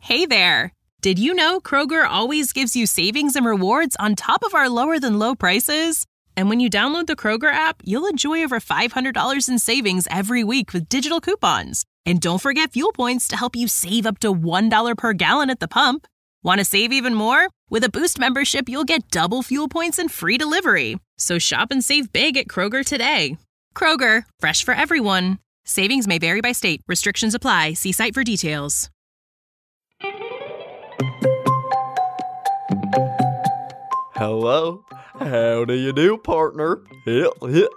Hey there! Did you know Kroger always gives you savings and rewards on top of our lower-than-low prices? And when you download the Kroger app, you'll enjoy over $500 in savings every week with digital coupons. And don't forget fuel points to help you save up to $1 per gallon at the pump. Want to save even more? With a Boost membership, you'll get double fuel points and free delivery. So shop and save big at Kroger today. Kroger, fresh for everyone. Savings may vary by state. Restrictions apply. See site for details. Hello, how do you do, partner? Ew.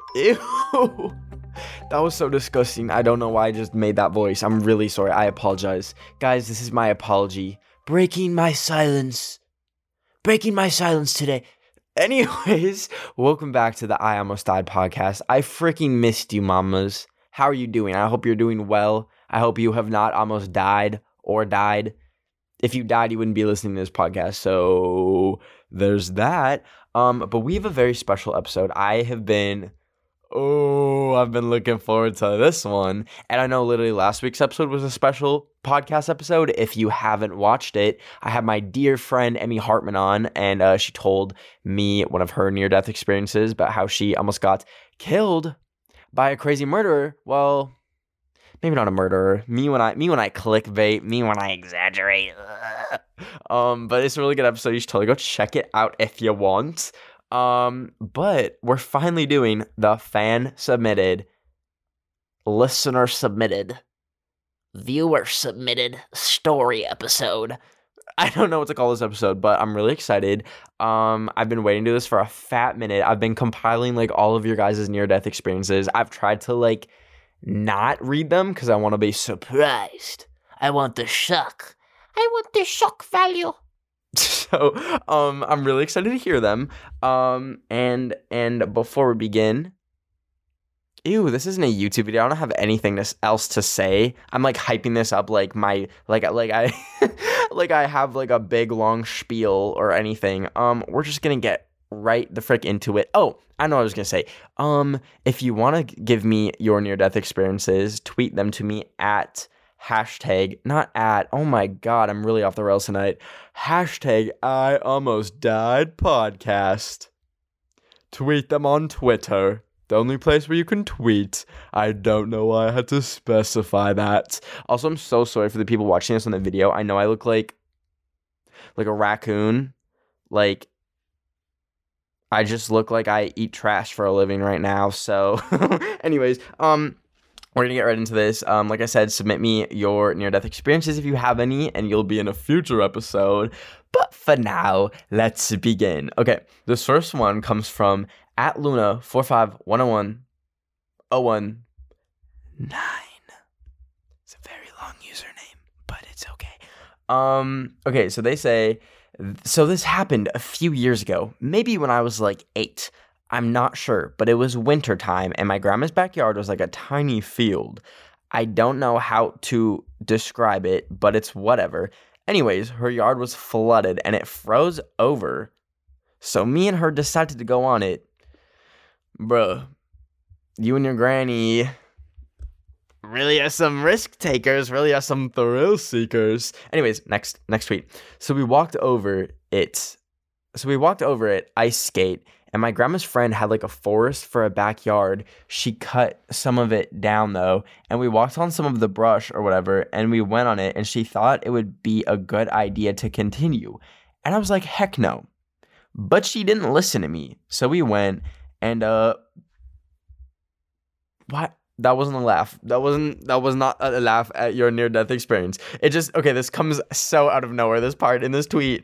That was so disgusting. I don't know why I just made that voice. I'm really sorry. I apologize. Guys, this is my apology. Breaking my silence today. Anyways, welcome back to the I Almost Died podcast. I freaking missed you, mamas. How are you doing? I hope you're doing well. I hope you have not almost died or died. If you died, you wouldn't be listening to this podcast. So there's that. But we have a very special episode. I've been looking forward to this one. And I know literally last week's episode was a special podcast episode. If you haven't watched it, I had my dear friend Emmy Hartman on, and she told me one of her near-death experiences about how she almost got killed by a crazy murderer. Well, maybe not a murderer. Me when I clickbait, me when I exaggerate. But it's a really good episode. You should totally go check it out if you want. But we're finally doing the fan submitted, listener submitted, viewer submitted story episode. I don't know what to call this episode, but I'm really excited. I've been waiting to do this for a fat minute. I've been compiling like all of your guys' near-death experiences. I've tried to like not read them because I want to be surprised. I want the shock value. So, I'm really excited to hear them. And before we begin, this isn't a YouTube video. I don't have anything else to say. I'm like hyping this up like I have like a big long spiel or anything. We're just gonna get right the frick into it. Oh, I know what I was gonna say. If you want to give me your near-death experiences, tweet them to me at oh my god, I'm really off the rails tonight. Hashtag I Almost Died podcast. Tweet them on Twitter. The only place where you can tweet. I don't know why I had to specify that. Also, I'm so sorry for the people watching this on the video. I know I look like a raccoon. Like, I just look like I eat trash for a living right now. So, anyways, we're going to get right into this. Like I said, submit me your near-death experiences if you have any, and you'll be in a future episode. But for now, let's begin. Okay, this first one comes from @Luna451010119. It's a very long username, but it's okay. Okay, so they say, so this happened a few years ago, maybe when I was like 8. I'm not sure, but it was winter time, and my grandma's backyard was like a tiny field. I don't know how to describe it, but it's whatever. Anyways, her yard was flooded, and it froze over. So me and her decided to go on it. Bruh, you and your granny really are some risk takers, really are some thrill seekers. Anyways, next tweet. So we walked over it, ice skate, and my grandma's friend had like a forest for a backyard. She cut some of it down though, and we walked on some of the brush or whatever, and we went on it, and she thought it would be a good idea to continue. And I was like, heck no. But she didn't listen to me. So we went, and what? That wasn't a laugh. That was not a laugh at your near-death experience. It just, okay, this comes so out of nowhere, this part in this tweet.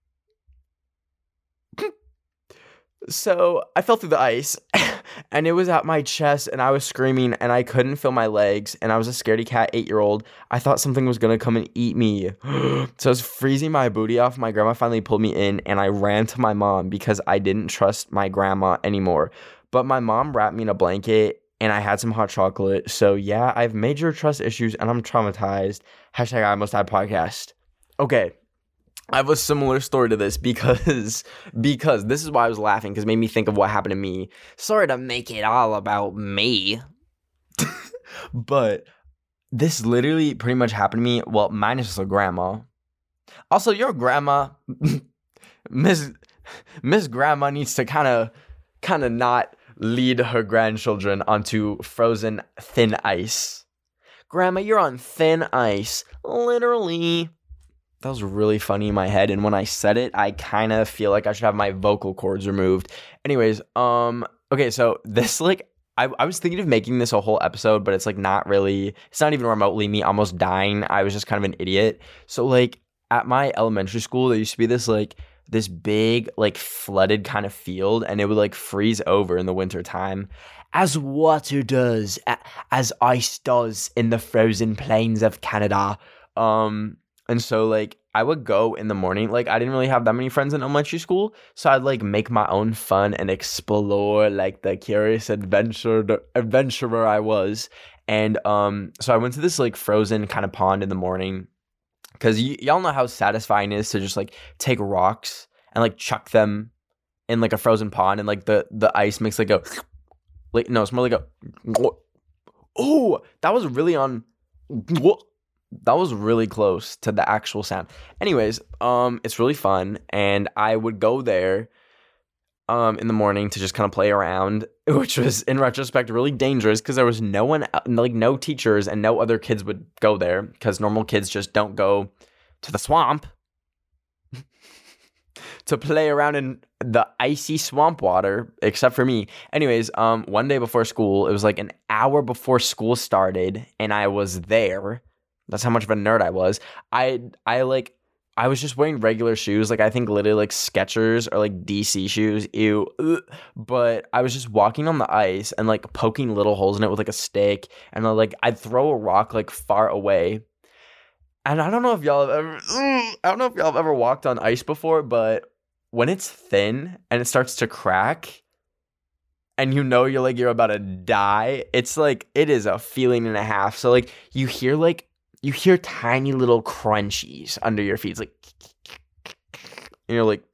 So I fell through the ice, and it was at my chest, and I was screaming, and I couldn't feel my legs, and I was a scaredy cat 8-year-old. I thought something was going to come and eat me. So I was freezing my booty off. My grandma finally pulled me in, and I ran to my mom because I didn't trust my grandma anymore. But my mom wrapped me in a blanket, and I had some hot chocolate. So yeah, I have major trust issues, and I'm traumatized. Hashtag I Almost Died podcast. Okay. I have a similar story to this because this is why I was laughing, because it made me think of what happened to me. Sorry to make it all about me. But this literally pretty much happened to me, well, minus the grandma. Also, your grandma, Miss Grandma needs to kind of not lead her grandchildren onto frozen thin ice. Grandma, you're on thin ice. Literally. That was really funny in my head, and when I said it, I kind of feel like I should have my vocal cords removed. Anyways, okay, so this, like, I was thinking of making this a whole episode, but it's, like, not even remotely me almost dying. I was just kind of an idiot. So, like, at my elementary school, there used to be this big, like, flooded kind of field, and it would, like, freeze over in the wintertime, as water does, as ice does in the frozen plains of Canada. And so, like, I would go in the morning. Like, I didn't really have that many friends in elementary school, so I'd, like, make my own fun and explore, like, the curious adventurer I was. And so I went to this, like, frozen kind of pond in the morning, because y'all know how satisfying it is to just, like, take rocks and, like, chuck them in, like, a frozen pond, and, like, the ice makes, like, a, like, no, it's more like a, oh, that was really close to the actual sound. Anyways, it's really fun, and I would go there in the morning to just kind of play around, which was, in retrospect, really dangerous, because there was no one, like, no teachers, and no other kids would go there, because normal kids just don't go to the swamp to play around in the icy swamp water, except for me. Anyways, one day before school, it was like an hour before school started, and I was there. That's how much of a nerd I was. I was just wearing regular shoes, like, I think literally, like, Skechers or, like, DC shoes, ew, ugh. But I was just walking on the ice and, like, poking little holes in it with, like, a stick, and, like, I'd throw a rock, like, far away. And I don't know if y'all have ever walked on ice before, but when it's thin and it starts to crack, and you're about to die, it's, like, it is a feeling and a half. So, like, you hear tiny little crunchies under your feet. It's like, and you're like,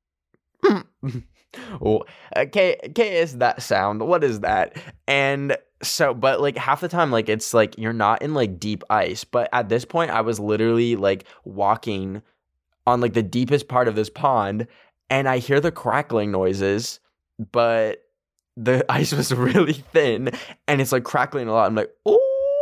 oh, okay, is that sound? What is that? And so, but, like, half the time, like, it's, like, you're not in, like, deep ice. But at this point, I was literally, like, walking on, like, the deepest part of this pond, and I hear the crackling noises, but the ice was really thin, and it's, like, crackling a lot. I'm like, oh.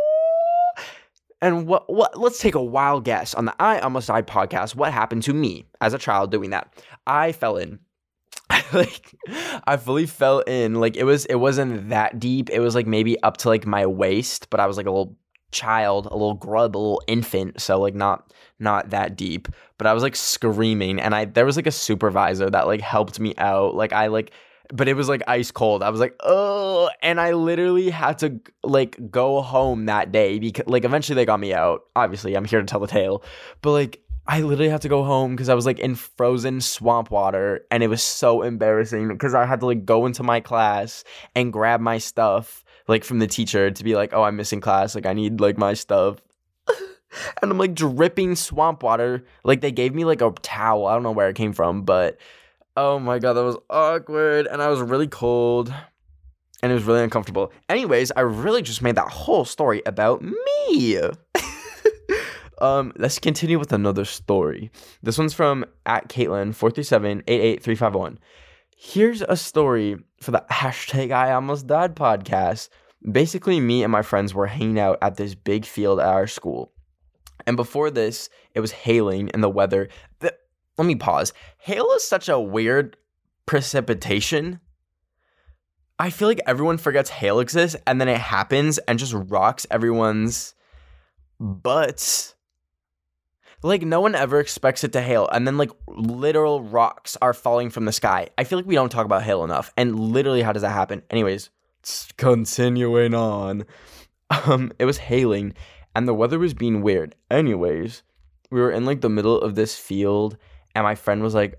And what? Let's take a wild guess on the I Almost Died podcast. What happened to me as a child doing that? I fell in. Like, I fully fell in. Like, it wasn't that deep. It was, like, maybe up to, like, my waist, but I was, like, a little child, a little grub, a little infant, so, like, not that deep. But I was, like, screaming, and there was, like, a supervisor that, like, helped me out. Like, but it was, like, ice cold. I was like, oh, and I literally had to, like, go home that day, because, like, eventually they got me out. Obviously, I'm here to tell the tale, but, like, I literally had to go home because I was, like, in frozen swamp water, and it was so embarrassing because I had to, like, go into my class and grab my stuff, like, from the teacher to be like, oh, I'm missing class, like, I need, like, my stuff. And I'm, like, dripping swamp water. Like, they gave me, like, a towel. I don't know where it came from, but oh my god, that was awkward, and I was really cold, and it was really uncomfortable. Anyways, I really just made that whole story about me. Let's continue with another story. This one's from @Caitlin 437-88351. Here's a story for the #I Almost Died podcast. Basically, me and my friends were hanging out at this big field at our school, and before this, it was hailing, and the weather. Let me pause. Hail is such a weird precipitation. I feel like everyone forgets hail exists, and then it happens and just rocks everyone's butts. Like, no one ever expects it to hail, and then, like, literal rocks are falling from the sky. I feel like we don't talk about hail enough, and literally, how does that happen? Anyways, continuing on. It was hailing, and the weather was being weird. Anyways, we were in, like, the middle of this field, and my friend was like,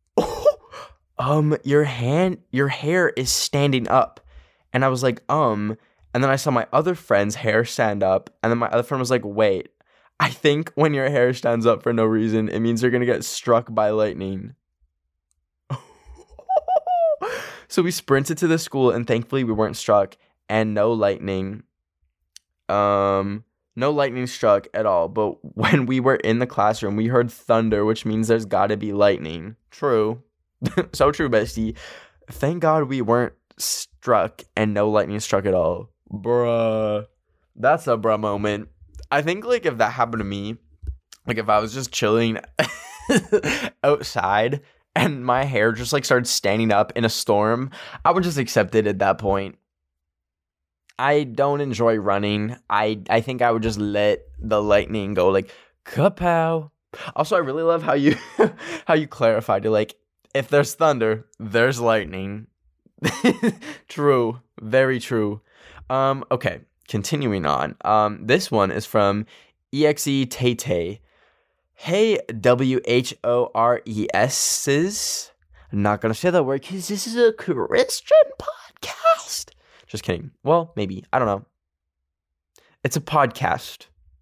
oh, your hair is standing up. And I was like, and then I saw my other friend's hair stand up, and then my other friend was like, wait, I think when your hair stands up for no reason, it means you're gonna get struck by lightning. So we sprinted to the school, and thankfully we weren't struck, and no lightning. No No lightning struck at all, but when we were in the classroom, we heard thunder, which means there's got to be lightning. True. So true, bestie. Thank God we weren't struck and no lightning struck at all. Bruh. That's a bruh moment. I think, like, if that happened to me, like, if I was just chilling outside and my hair just, like, started standing up in a storm, I would just accept it at that point. I don't enjoy running. I think I would just let the lightning go, like, kapow. Also, I really love how you how you clarified it. Like, if there's thunder, there's lightning. True. Very true. Okay, continuing on. This one is from EXE Tay. Hey, WHORES's. I'm not gonna say that word because this is a Christian podcast. Just kidding. Well, maybe. I don't know. It's a podcast.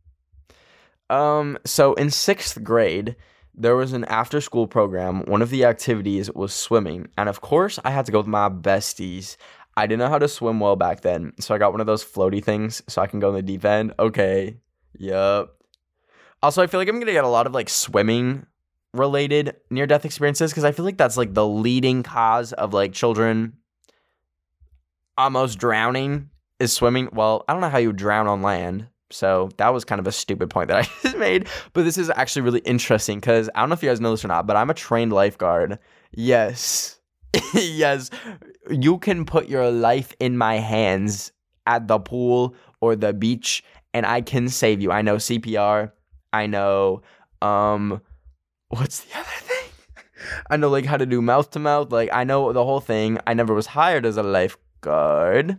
So in 6th grade, there was an after-school program. One of the activities was swimming. And of course, I had to go with my besties. I didn't know how to swim well back then. So I got one of those floaty things so I can go in the deep end. Okay. Yup. Also, I feel like I'm going to get a lot of, like, swimming-related near-death experiences because I feel like that's, like, the leading cause of, like, children almost drowning is swimming. Well, I don't know how you drown on land, so that was kind of a stupid point that I just made, but this is actually really interesting because I don't know if you guys know this or not, but I'm a trained lifeguard. Yes. Yes. You can put your life in my hands at the pool or the beach, and I can save you. I know CPR. I know, what's the other thing? I know, like, how to do mouth-to-mouth. Like, I know the whole thing. I never was hired as a lifeguard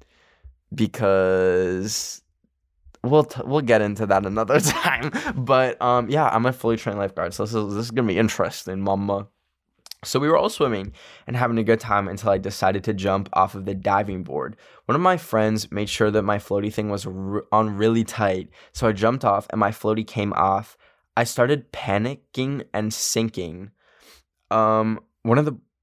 because we'll get into that another time. But, yeah, I'm a fully trained lifeguard, so this is going to be interesting, mama. So we were all swimming and having a good time until I decided to jump off of the diving board. One of my friends made sure that my floaty thing was on really tight, so I jumped off and my floaty came off. I started panicking and sinking. One of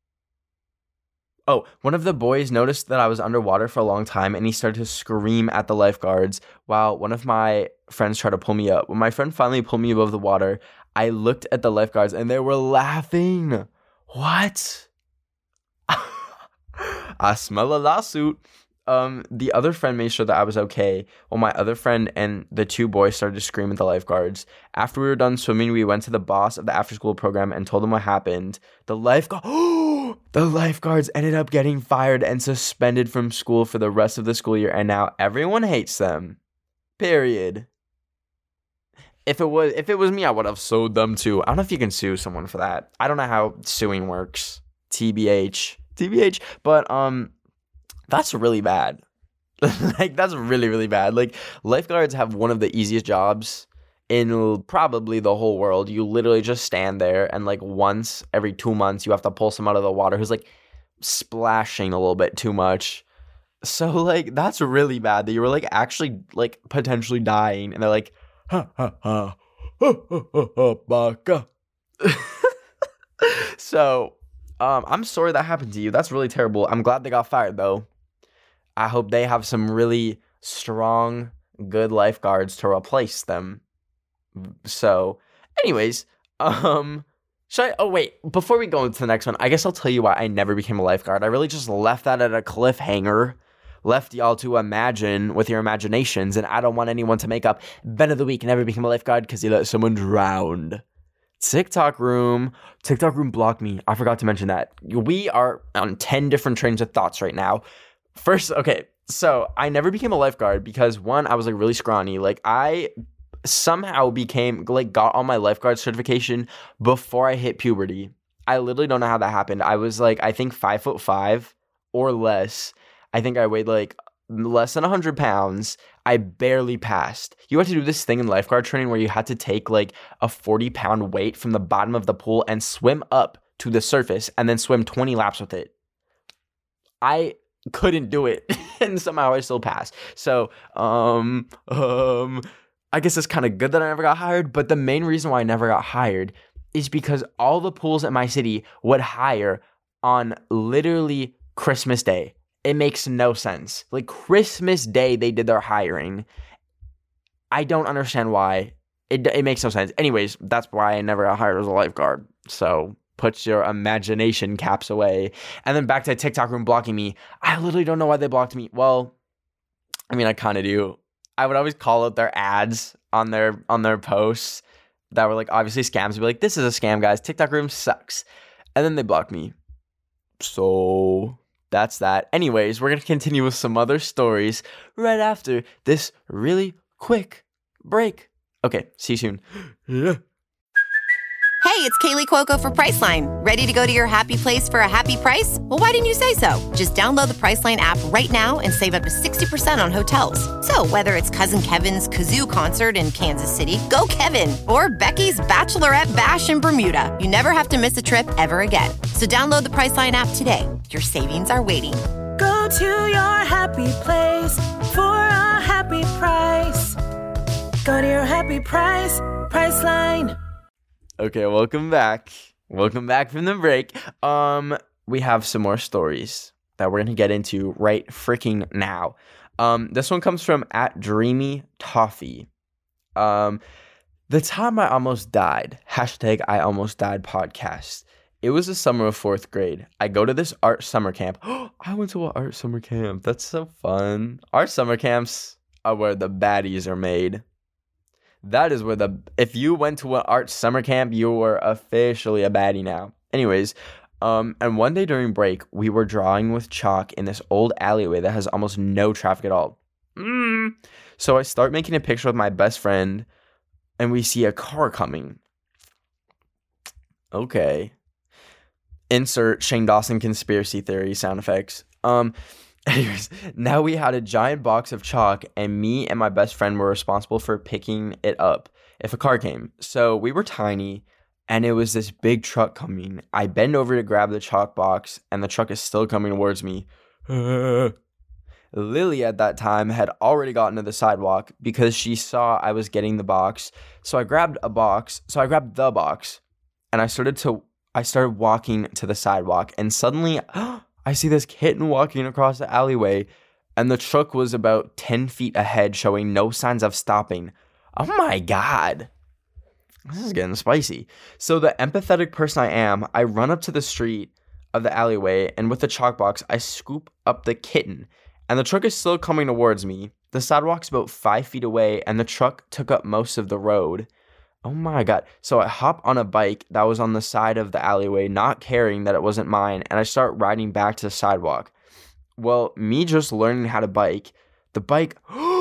the boys noticed that I was underwater for a long time and he started to scream at the lifeguards while one of my friends tried to pull me up. When my friend finally pulled me above the water, I looked at the lifeguards and they were laughing. What? I smell a lawsuit. The other friend made sure that I was okay, while my other friend and the 2 boys started to scream at the lifeguards. After we were done swimming, we went to the boss of the after-school program and told him what happened. The lifeguards ended up getting fired and suspended from school for the rest of the school year, and now everyone hates them. Period. If it was me, I would have sued them too. I don't know if you can sue someone for that. I don't know how suing works. TBH. But that's really bad. Like, that's really, really bad. Like, lifeguards have one of the easiest jobs in probably the whole world. You literally just stand there and, like, once every 2 months you have to pull someone out of the water who's, like, splashing a little bit too much. So, like, that's really bad that you were, like, actually, like, potentially dying and they're like, ha ha ha, baka. So, I'm sorry that happened to you. That's really terrible. I'm glad they got fired though. I hope they have some really strong, good lifeguards to replace them. So, anyways, before we go into the next one, I guess I'll tell you why I never became a lifeguard. I really just left that at a cliffhanger. Left y'all to imagine with your imaginations, and I don't want anyone to make up Ben of the Week never became a lifeguard because he let someone drown. TikTok room blocked me. I forgot to mention that. We are on 10 different trains of thoughts right now. First, okay, so I never became a lifeguard because, one, I was, like, really scrawny. Like, I somehow got on my lifeguard certification before I hit puberty. I literally don't know how that happened. I was, like, I think 5'5" or less. I think I weighed, like, less than 100 pounds. I barely passed. You had to do this thing in lifeguard training where you had to take, like, a 40-pound weight from the bottom of the pool and swim up to the surface and then swim 20 laps with it. I couldn't do it, and somehow I still passed. So, I guess it's kind of good that I never got hired, but the main reason why I never got hired is because all the pools in my city would hire on literally Christmas Day. It makes no sense. Like, Christmas Day, they did their hiring. I don't understand why. It makes no sense. Anyways, that's why I never got hired as a lifeguard. So put your imagination caps away. And then back to TikTok room blocking me. I literally don't know why they blocked me. Well, I mean, I kind of do. I would always call out their ads on their posts that were like obviously scams. I'd be like, this is a scam, guys. TikTok room sucks. And then they blocked me. So that's that. Anyways, we're going to continue with some other stories right after this really quick break. Okay, see you soon. Yeah. Hey, it's Kaylee Cuoco for Priceline. Ready to go to your happy place for a happy price? Well, why didn't you say so? Just download the Priceline app right now and save up to 60% on hotels. So whether it's Cousin Kevin's Kazoo Concert in Kansas City, go Kevin, or Becky's Bachelorette Bash in Bermuda, you never have to miss a trip ever again. So download the Priceline app today. Your savings are waiting. Go to your happy place for a happy price. Go to your happy price, Priceline. Okay, welcome back. Welcome back from the break. We have some more stories that we're gonna get into right freaking now. This one comes from @DreamyToffee. The time I almost died. #I almost died podcast. It was the summer of 4th grade. I go to this art summer camp. I went to an art summer camp. That's so fun. Art summer camps are where the baddies are made. That is where if you went to an art summer camp, you were officially a baddie now. Anyways, and one day during break, we were drawing with chalk in this old alleyway that has almost no traffic at all. So I start making a picture with my best friend, and we see a car coming. Okay. Insert Shane Dawson conspiracy theory sound effects. Anyways, now we had a giant box of chalk, and me and my best friend were responsible for picking it up if a car came. So we were tiny, and it was this big truck coming. I bend over to grab the chalk box, and the truck is still coming towards me. Lily at that time had already gotten to the sidewalk because she saw I was getting the box. So I grabbed the box, and I started walking to the sidewalk, and suddenly I see this kitten walking across the alleyway, and the truck was about 10 feet ahead, showing no signs of stopping. Oh my God. This is getting spicy. So the empathetic person I am, I run up to the street of the alleyway, and with the chalk box, I scoop up the kitten, and the truck is still coming towards me. The sidewalk's about 5 feet away, and the truck took up most of the road. Oh my God. So I hop on a bike that was on the side of the alleyway, not caring that it wasn't mine, and I start riding back to the sidewalk. Well, me just learning how to bike, the bike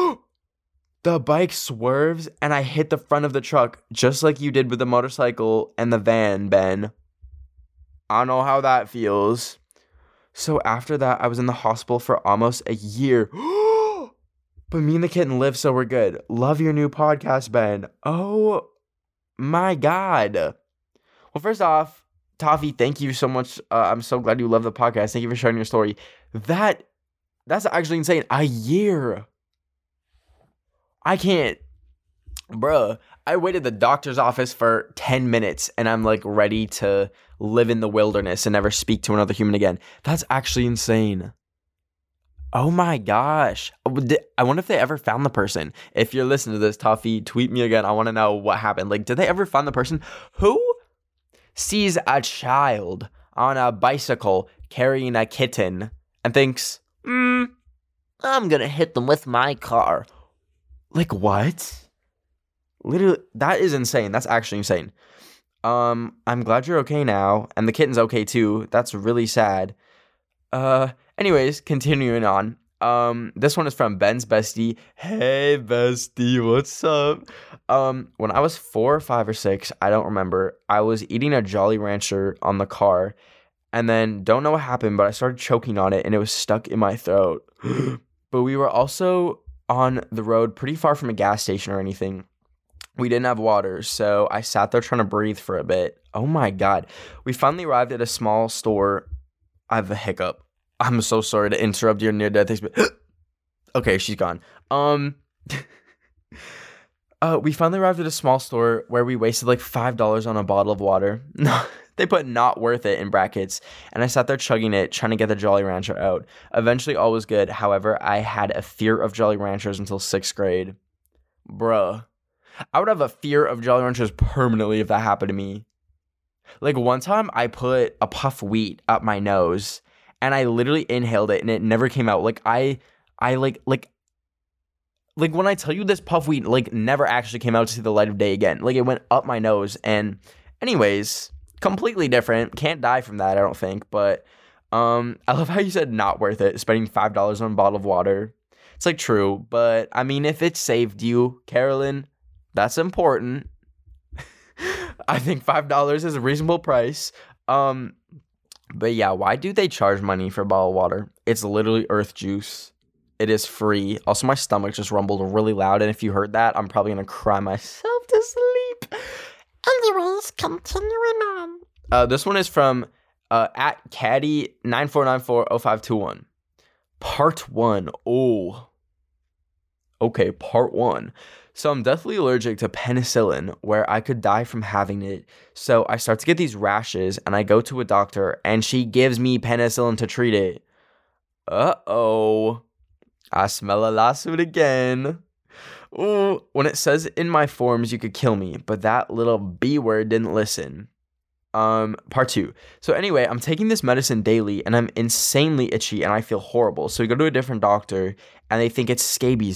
swerves, and I hit the front of the truck, just like you did with the motorcycle and the van, Ben. I don't know how that feels. So after that, I was in the hospital for almost a year. But me and the kitten live, so we're good. Love your new podcast, Ben. Oh my God. Well, first off, Toffee, thank you so much. I'm so glad you love the podcast. Thank you for sharing your story. That's actually insane. A year. I can't. Bruh, I waited at the doctor's office for 10 minutes, and I'm like ready to live in the wilderness and never speak to another human again. That's actually insane. Oh my gosh. I wonder if they ever found the person. If you're listening to this, Toffee, tweet me again. I want to know what happened. Like, did they ever find the person who sees a child on a bicycle carrying a kitten and thinks, I'm going to hit them with my car? Like, what? Literally, that is insane. That's actually insane. I'm glad you're okay now. And the kitten's okay too. That's really sad. Anyways, continuing on. This one is from Ben's bestie. Hey, bestie, what's up? When I was 4 or 5 or 6, I don't remember, I was eating a Jolly Rancher on the car, and then don't know what happened, but I started choking on it, and it was stuck in my throat. But we were also on the road pretty far from a gas station or anything. We didn't have water, so I sat there trying to breathe for a bit. Oh my God. We finally arrived at a small store. I have a hiccup. I'm so sorry to interrupt your near-death experience. Okay, she's gone. We finally arrived at a small store where we wasted like $5 on a bottle of water. No, they put not worth it in brackets. And I sat there chugging it, trying to get the Jolly Rancher out. Eventually, all was good. However, I had a fear of Jolly Ranchers until 6th grade. Bruh. I would have a fear of Jolly Ranchers permanently if that happened to me. Like, one time I put a puff wheat up my nose and I literally inhaled it and it never came out. Like, I when I tell you this puff wheat, like, never actually came out to see the light of day again. Like, it went up my nose. And anyways, completely different. Can't die from that, I don't think. But I love how you said not worth it, spending $5 on a bottle of water. It's, like, true. But, I mean, if it saved you, Carolyn, that's important. I think $5 is a reasonable price. But yeah, why do they charge money for a bottle of water? It's literally earth juice. It is free. Also, my stomach just rumbled really loud, and if you heard that, I'm probably gonna cry myself to sleep. Anyways, continuing on. This one is from at Caddy 94940521. Part 1. Oh. Okay, part 1. So I'm deathly allergic to penicillin, where I could die from having it. So I start to get these rashes, and I go to a doctor, and she gives me penicillin to treat it. Uh-oh. I smell a lawsuit again. Ooh, when it says in my forms you could kill me, but that little B word didn't listen. Part 2. So anyway, I'm taking this medicine daily, and I'm insanely itchy, and I feel horrible. So we go to a different doctor, and they think it's scabies.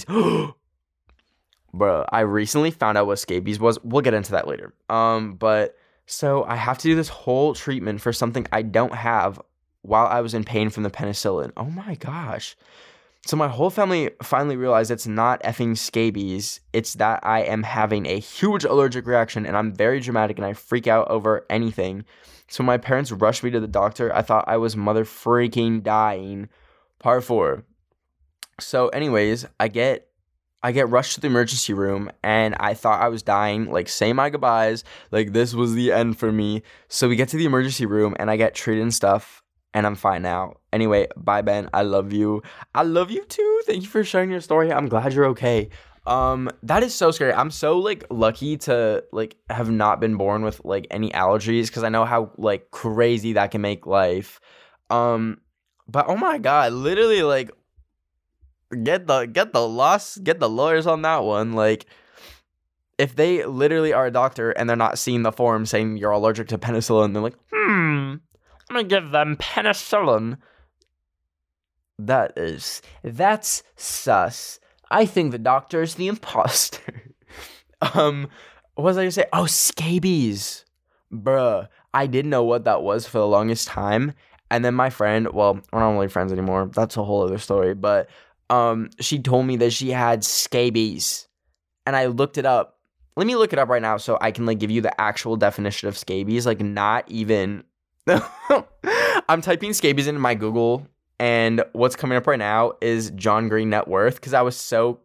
Bro, I recently found out what scabies was. We'll get into that later. But so I have to do this whole treatment for something I don't have while I was in pain from the penicillin. Oh my gosh. So my whole family finally realized it's not effing scabies. It's that I am having a huge allergic reaction, and I'm very dramatic, and I freak out over anything. So my parents rushed me to the doctor. I thought I was mother freaking dying. Part 4. So anyways, I get rushed to the emergency room, and I thought I was dying, like, say my goodbyes, like, this was the end for me. So we get to the emergency room, and I get treated and stuff, and I'm fine now. Anyway, bye, Ben. I love you. I love you, too. Thank you for sharing your story. I'm glad you're okay. That is so scary. I'm so, like, lucky to, like, have not been born with, like, any allergies, because I know how, like, crazy that can make life. But, oh, my God, literally, like, get the lawyers on that one. Like, if they literally are a doctor and they're not seeing the form saying you're allergic to penicillin, they're like, I'm gonna give them penicillin. That's sus. I think the doctor is the imposter. What was I gonna say? Oh, scabies. Bruh, I didn't know what that was for the longest time. And then my friend, well, we're not really friends anymore. That's a whole other story. But she told me that she had scabies, and I looked it up. Let me look it up right now so I can, like, give you the actual definition of scabies. Like, not even. I'm typing scabies into my Google, and what's coming up right now is Hank Green net worth, because I was so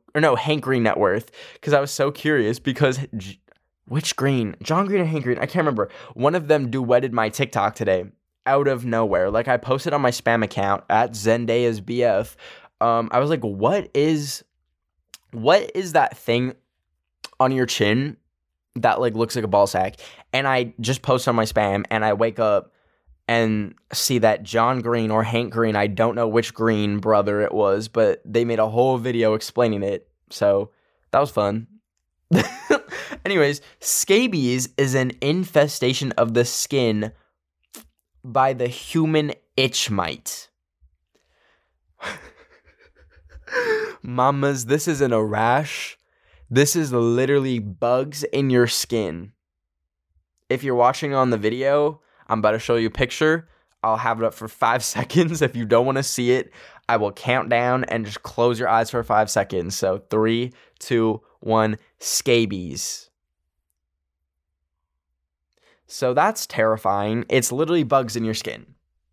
curious, because which Green? John Green or Hank Green? I can't remember. One of them duetted my TikTok today out of nowhere. Like, I posted on my spam account at Zendaya's BF. I was like, what is that thing on your chin that, like, looks like a ball sack? And I just post on my spam, and I wake up and see that John Green or Hank Green, I don't know which Green brother it was, but they made a whole video explaining it. So that was fun. Anyways, scabies is an infestation of the skin by the human itch mite. Mamas, this isn't a rash. This is literally bugs in your skin. If you're watching on the video, I'm about to show you a picture. I'll have it up for 5 seconds. If you don't want to see it, I will count down and just close your eyes for 5 seconds. So 3, 2, 1, scabies. So that's terrifying. It's literally bugs in your skin.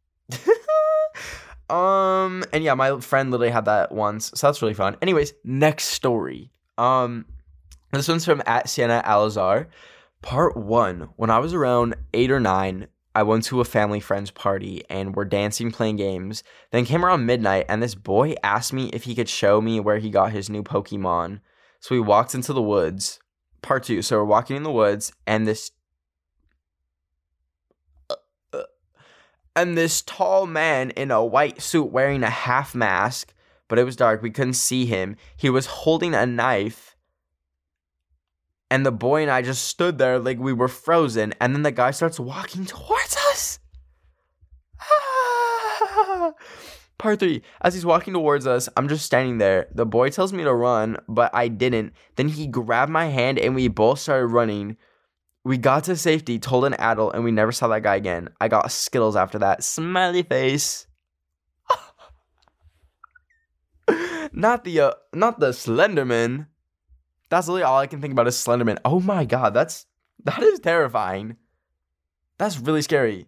And yeah, my friend literally had that once, so that's really fun. Anyways, next story. This one's from at Sienna Alazar. Part 1. When I was around 8 or 9, I went to a family friend's party and we're dancing, playing games. Then came around midnight, and this boy asked me if he could show me where he got his new Pokemon. So we walked into the woods. Part 2. So we're walking in the woods, and this tall man in a white suit wearing a half mask, but it was dark, we couldn't see him. He was holding a knife, And the boy and I just stood there like we were frozen. And then the guy starts walking towards us. Part 3. As he's walking towards us, I'm just standing there. The boy tells me to run, but I didn't. Then he grabbed my hand and we both started running. We got to safety, told an adult, and we never saw that guy again. I got Skittles after that. Smiley face. Not the Slenderman. That's literally all I can think about is Slenderman. Oh my god, that is terrifying. That's really scary.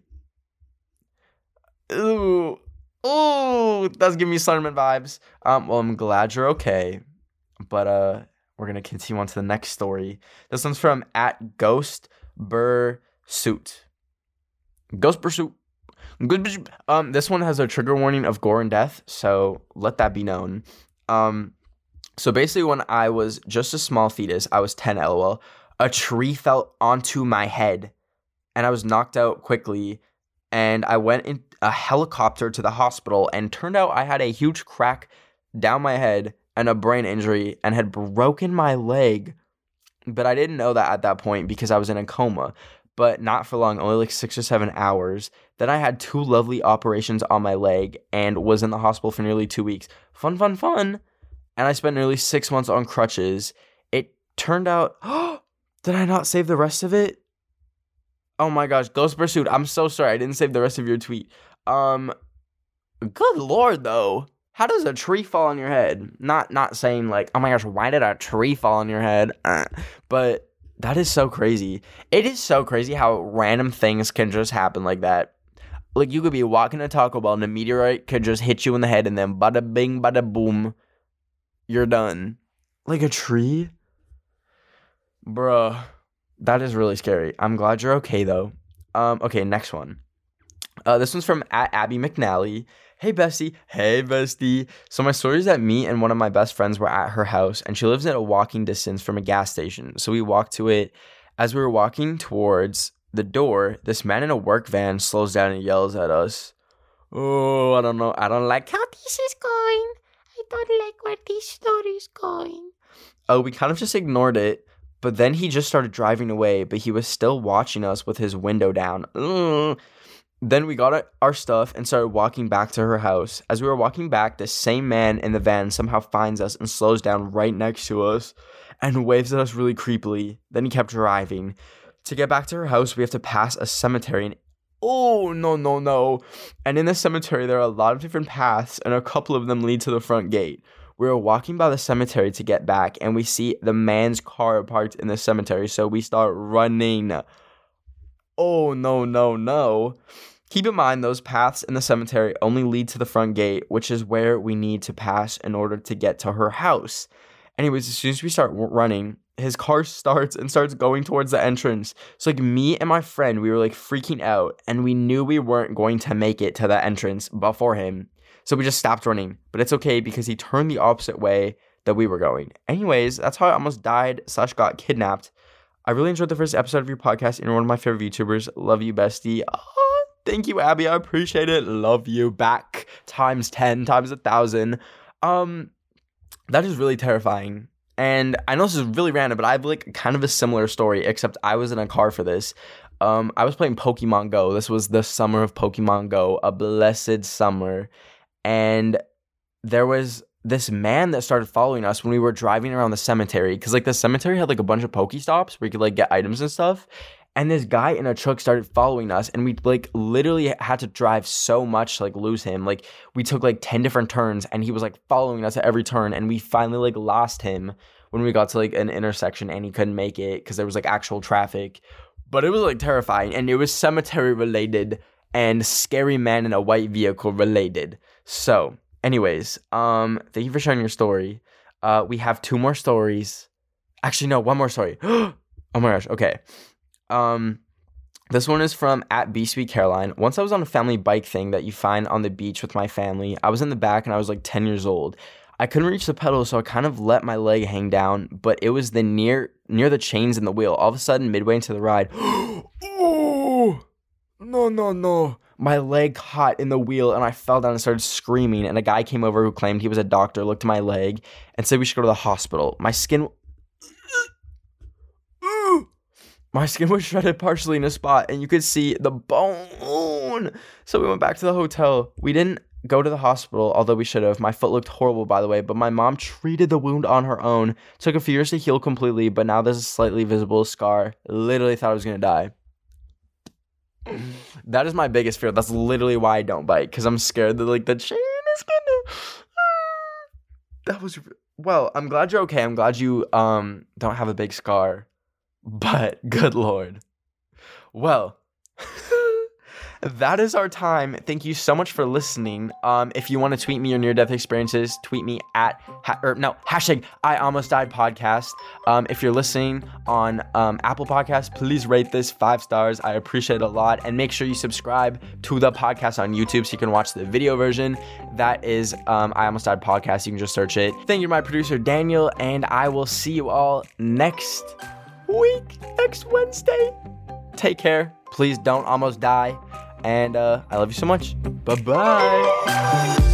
Ooh, that's giving me Slenderman vibes. Well, I'm glad you're okay, but we're gonna continue on to the next story. This one's from @GhostBursuit. GhostBursuit. This one has a trigger warning of gore and death, so let that be known. So basically, when I was just a small fetus, I was 10 LOL. A tree fell onto my head, and I was knocked out quickly. And I went in a helicopter to the hospital, and turned out I had a huge crack down my head and a brain injury and had broken my leg. But I didn't know that at that point because I was in a coma. But not for long, only like 6 or 7 hours. Then I had 2 lovely operations on my leg and was in the hospital for nearly 2 weeks. Fun. And I spent nearly 6 months on crutches. It turned out... Did I not save the rest of it? Oh my gosh, Ghost Pursuit, I'm so sorry I didn't save the rest of your tweet. Good lord, though. How does a tree fall on your head? Not saying like, oh my gosh, why did a tree fall on your head? But that is so crazy. It is so crazy how random things can just happen like that. Like, you could be walking to Taco Bell and a meteorite could just hit you in the head and then bada bing, bada boom, you're done. Like a tree? Bruh. That is really scary. I'm glad you're okay, though. Okay, next one. This one's from @Abby McNally. Hey, bestie. Hey, bestie. So my story is that me and one of my best friends were at her house, and she lives at a walking distance from a gas station. So we walked to it. As we were walking towards the door, this man in a work van slows down and yells at us. Oh, I don't know. I don't like how this is going. I don't like where this story is going. We kind of just ignored it. But then he just started driving away, but he was still watching us with his window down. Then we got our stuff and started walking back to her house. As we were walking back, the same man in the van somehow finds us and slows down right next to us and waves at us really creepily. Then he kept driving. To get back to her house, we have to pass a cemetery. And oh, no. And in the cemetery, there are a lot of different paths, and a couple of them lead to the front gate. We were walking by the cemetery to get back, and we see the man's car parked in the cemetery, so we start running. Oh, no. Keep in mind, those paths in the cemetery only lead to the front gate, which is where we need to pass in order to get to her house. Anyways, as soon as we start running, his car starts going towards the entrance. So, like, me and my friend, we were, like, freaking out, and we knew we weren't going to make it to the entrance before him. So we just stopped running, but it's okay because he turned the opposite way that we were going. Anyways, that's how I almost died / got kidnapped. I really enjoyed the first episode of your podcast, and you're one of my favorite YouTubers. Love you, bestie. Oh, thank you, Abby. I appreciate it. Love you back times 10, times 1,000. That is really terrifying. And I know this is really random, but I have like kind of a similar story, except I was in a car for this. I was playing Pokemon Go. This was the summer of Pokemon Go, a blessed summer. And there was this man that started following us when we were driving around the cemetery. Because, like, the cemetery had, like, a bunch of Pokestops where you could, like, get items and stuff. And this guy in a truck started following us. And we, like, literally had to drive so much to, like, lose him. Like, we took, like, 10 different turns. And he was, like, following us at every turn. And we finally, like, lost him when we got to, like, an intersection. And he couldn't make it because there was, like, actual traffic. But it was, like, terrifying. And it was cemetery related. And scary man in a white vehicle related. So, anyways, thank you for sharing your story. We have 2 more stories. Actually, no, 1 more story. Oh my gosh, okay. This one is from @BSweetCaroline. Once I was on a family bike thing that you find on the beach with my family. I was in the back and I was like 10 years old. I couldn't reach the pedals, so I kind of let my leg hang down, but it was the near the chains in the wheel. All of a sudden, midway into the ride, oh, no. My leg caught in the wheel and I fell down and started screaming, and a guy came over who claimed he was a doctor, looked at my leg and said we should go to the hospital. My skin My skin was shredded partially in a spot, and you could see the bone. So we went back to the hotel. We didn't go to the hospital, although we should have. My foot looked horrible, by the way, but my mom treated the wound on her own. Took a few years to heal completely, but now there's a slightly visible scar. Literally thought I was going to die. That is my biggest fear. That's literally why I don't bike, because I'm scared that, like, the chain is going to... That was... Well, I'm glad you're okay. I'm glad you don't have a big scar. But, good Lord. Well... That is our time. Thank you so much for listening. If you want to tweet me your near-death experiences, tweet me at hashtag I Almost Died podcast. If you're listening on Apple Podcasts, please rate this 5 stars. I appreciate it a lot. And make sure you subscribe to the podcast on YouTube so you can watch the video version. That is I Almost Died podcast. You can just search it. Thank you to my producer Daniel, and I will see you all next week, next Wednesday. Take care. Please don't almost die. And I love you so much. Bye-bye.